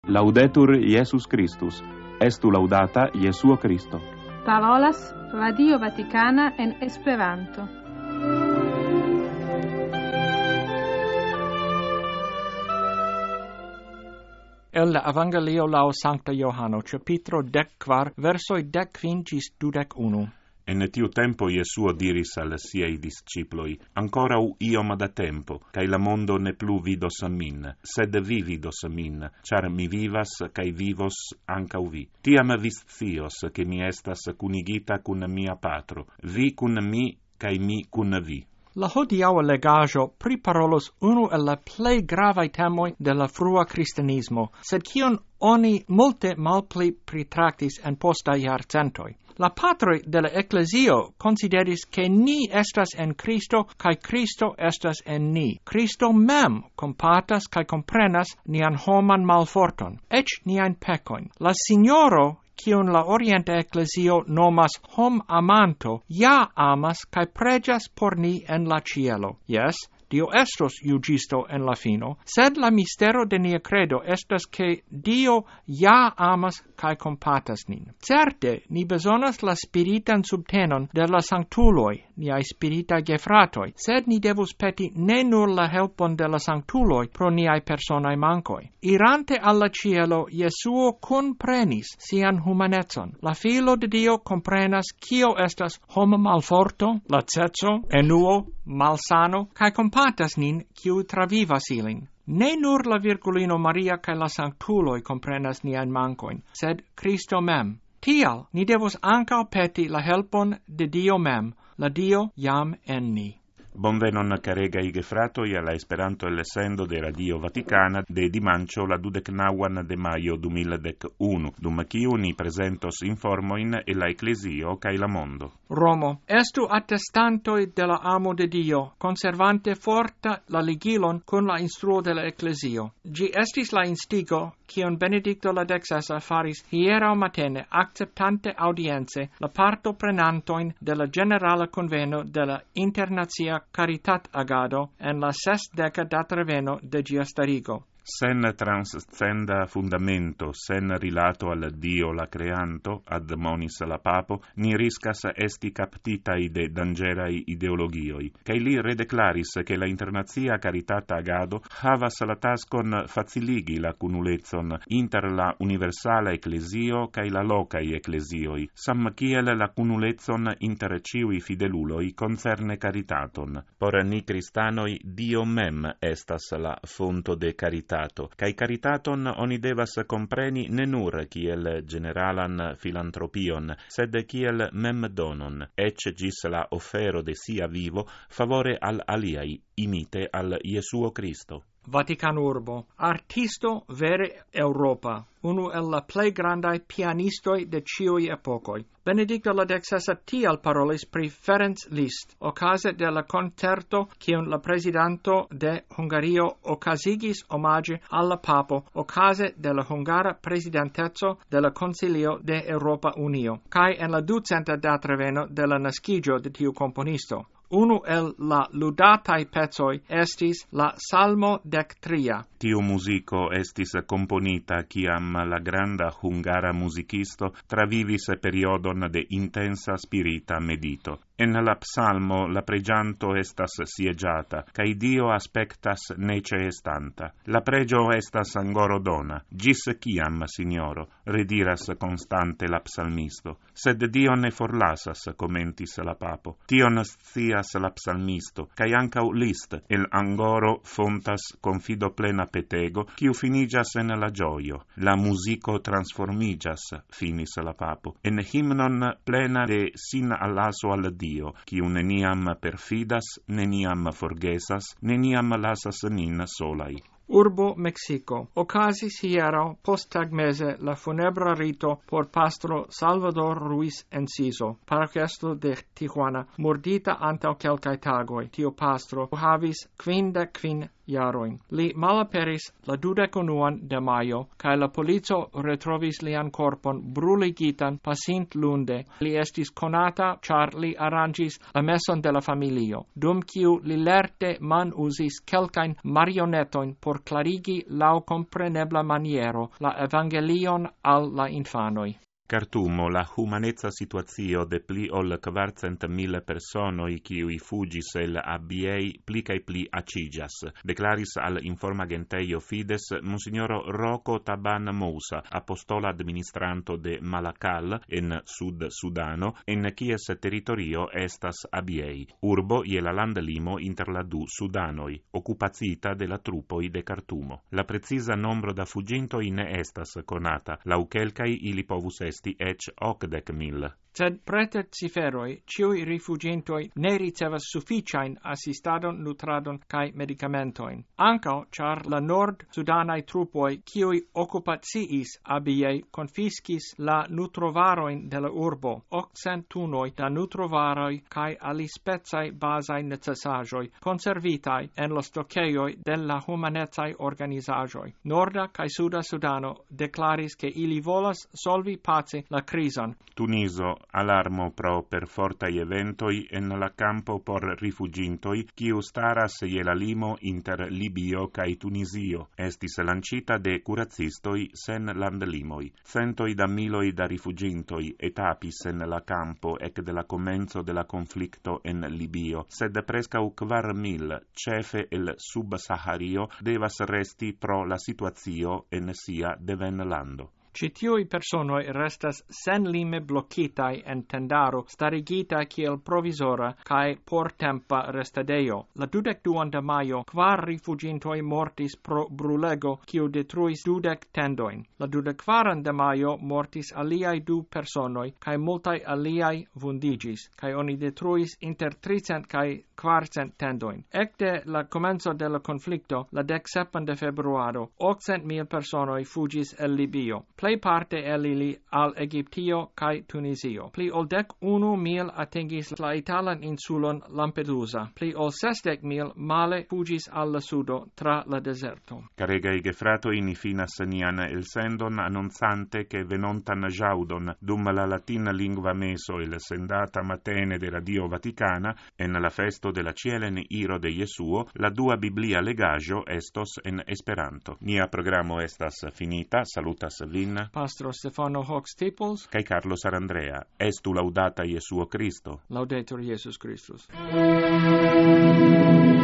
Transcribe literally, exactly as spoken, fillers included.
Laudetur Jesus Christus. Estu laudata Jesuo Christo. Parolas Radio Vaticana en Esperanto. El Evangelio laŭ Sancta Johano, capitro decquar, versoi decquin gis dudec unu. En tiu tempo Jesuo diris al siei disciploi, ancora u iom da tempo, cae la mondo ne plu vidos min, sed vi vidos min, char mi vivas, cae vivos ancau vi. Tiam vis scios, che mi estas cunigita cun mia patro, vi cun mi, cae mi cun vi. La hodiaua legajo priparolos unu el la plei gravai temoi de la frua cristianismo, sed cion oni multe malpli pritractis en posta iarcentoi. La patroi de la ecclesio consideris che ni estas en Cristo, cae Cristo estas en ni. Cristo mem compatas cae comprenas nian homan malforton, ec nian pecoin. La Signoro, cion la Orienta Ecclesio nomas hom amanto, ja amas cae pregias por ni en la cielo. Yes, Dio estos iugisto en la fino, sed la mistero de nia credo estas che Dio ja amas cae compatas nin. Certe, ni besonas la spiritan subtenon de la sanctuloi, niai spirita gefratoi, sed ni devus peti ne nur la helpon de la sanctuloi pro niai personae mancoi. Irante alla cielo, Jesuo comprenis sian humanetson. La Filo de Dio comprenas cio estas homo malforto, laceco, enuo, malsano, cae compatas nin quiu travivas ilin. Ne nur la Virgulino Maria cae la sanctuloi comprenas nian mancoin, sed Cristo mem. Tial, ni devus ancao peti la helpon de Dio mem, la Dio jam en ni. Bonvenon caregai gefratoi alla Esperanto l'essendo de Radio Vaticana de dimancio la dudecnauan de maio duemiladecunu, dum ciu ni presentos informoin e la Ecclesio cae la mondo. Romo, estu attestantoi de la amo de Dio, conservante forta la ligilon con la instruo de la Ecclesio. Gi estis la instigo, cion Benedicto la dexesa faris hierau matene, acceptante audienze la parto prenantoin de la generala conveno de la Internazia Caritat Agado en la sesdeca datreveno de gia starigo. Sen transcenda fundamento, sen rilato al Dio la creanto, admonis la papo, ni riscas esti captitai de dangerai ideologioi, cae li redeclaris che la Internazia Caritat Agado havas la tascon faciligi la cunulezon inter la universala ecclesio cae la locai ecclesioi, sam ciel la cunulezon inter ciui fideluloi concerne caritaton. Por ni cristanoi Dio mem estas la fonto de caritat, cae caritaton oni devas compreni ne nur kiel generalan filantropion, sed kiel mem donon, ec gis la offero de sia vivo favore al aliai, imite al Jesuo Christo. Vatican urbo, artisto vere Europa, unu el la plei grandai pianistoi de ciui epocoi. Benedicto la dexesa tial parolis pri Ferenc Liszt, ocase de la concerto cion la presidanto de Hungario ocasigis omage alla papo, ocase de la hungara presidentezo de la Concilio de Europa Unio, cae en la ducenta datreveno de la nascigio de tiu componisto. Unu el la ludatai pezoi estis la Salmo dectria. Tiu musico estis componita ciam la granda hungara musicisto travivis periodon de intensa spirita medito. En la psalmo la pregianto estas siegiata, cae Dio aspectas nece estanta. La pregio estas angoro dona. Gis ciam, Signoro, rediras constante la psalmisto. Sed Dio ne forlasas, commentis la papo. Tion scias la psalmisto, cae ancau Liszt, el angoro fontas confido plena petego, quiu finigas en la gioio. La musico transformigas, finis la papo, en himnon plena de sin allaso al Dio, quiu neniam perfidas, neniam forgesas, neniam lasas nin solai. Urbo Mexico. Ocasis hiero posttagmese la funebra rito por pastro Salvador Ruiz Enciso, parochiasto de Tijuana, murdita antau quelcae tagoi. Tio pastro havis quindec quin jaroin. Li malaperis la dudecunuan de maio, cae la polico retrovis lian corpon bruligitan pasint lunde. Li estis conata, char li arrangis la meson de la familio, dum quiu li lerte man usis quelcain marionetoin por clarigi lau comprenebla maniero la evangelion al la infanoi. Cartumo la humanezza situazio de pli ol quarcent mille personoi quiui fugis el abiei pli cae pli acigias, declaris al informagenteio Fides Monsignoro Rocco Taban Moussa, apostola administranto de Malakal en Sud Sudano, en quies territorio estas abiei, urbo ie la landlimo inter la du Sudanoi, occupazita de la trupoi de Cartumo. La precisa nombro da fugintoi ne estas conata, lau quelcai ili povus est esti ec ocdec mil. Sed preter ciferoi, ciui rifugintoi ne ricevas sufficiain assistadon, nutradon, cae medicamentoin. Ancao, char la nord-sudanai trupoi, ciui occupaciis abiei, confiscis la nutrovaroin de la urbo, occentunoi da nutrovaroi cae alispezai basai necessajoi, conservitai en los doceioi de la humanezai organizajoi. Norda cae Suda Sudano declaris che ili volas solvi pace la crison. Tuniso alarmo pro perfortai eventoi en la campo por rifugintoi, quiu staras je la limo inter Libio cae Tunisio, estis lancita de curacistoi sen landlimoi. Centoi da miloi da rifugintoi etapis en la campo ec de la comenzo de la conflicto en Libio, sed prescau quar mil, cefe el sub-Sahario, devas resti pro la situazio en sia devenlando. Citiui personoi restas sen lime blocitai en tendaro, starigita kiel provisora cae por tempa restadeio. La dudec duan de maio, quar rifugintoi mortis pro brulego, kiu detruis dudec tendoin. La dudec quaran de maio mortis aliai du personoi, cae multai aliai vundigis, cae oni detruis inter tricent cae quarcent tendoin. Ecte la comenzo de la conflicto, la dec sepan de februaro, octcent mil personoi fugis el Libio. Plei parte el ili al Egiptio cae Tunisio. Pli ol dec unu mil atingis la italan insulon Lampedusa. Pli ol sesdec mil male fugis al sudo tra la deserto. Caregai gefratoi ni finas nian elsendon annonzante che venontan jaudon dum la latina lingua meso il sendata matene de Radio Vaticana en la festo de la cielen iro de Jesuo, la dua Biblia legajo estos en Esperanto. Nia programo estas finita, salutas vin Pastro Stefano Hox Staples cae Carlo Sarandrea. Estu laudata Jesuo Christo. Laudetur Jesus Christus.